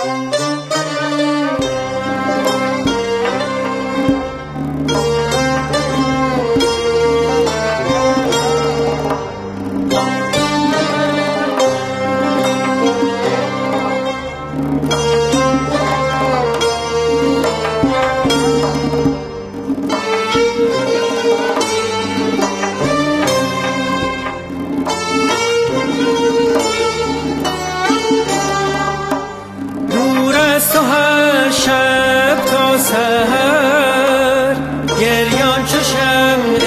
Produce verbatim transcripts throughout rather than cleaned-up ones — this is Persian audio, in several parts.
سحر گریان چو شمع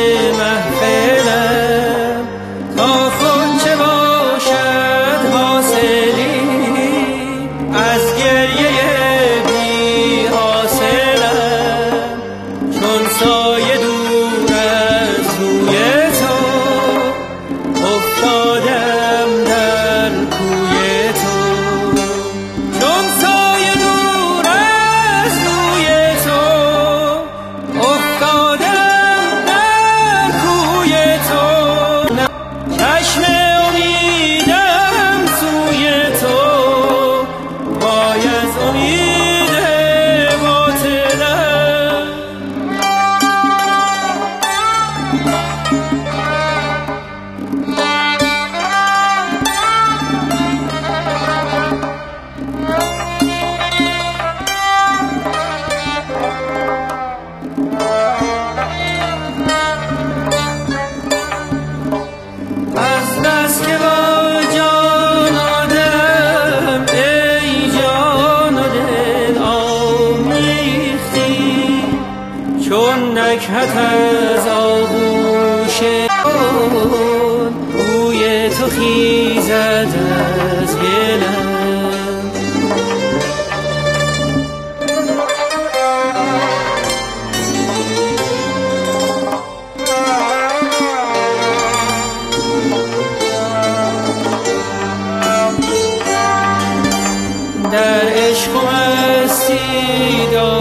محفلم تا خود چه باشد حاصلی از گریه بی حاصلم چون سایه دور از روی تو افتادم در کوی تو چون سایه دور از روی تو افتادم در کوی تو چشم امیدم سوی تو وای از امید باطلم از بس که با جان آدم ای جان و دل آمیختی چون نکهت از آغوش خود بوی تو خیزد از گلم در عشق و مستی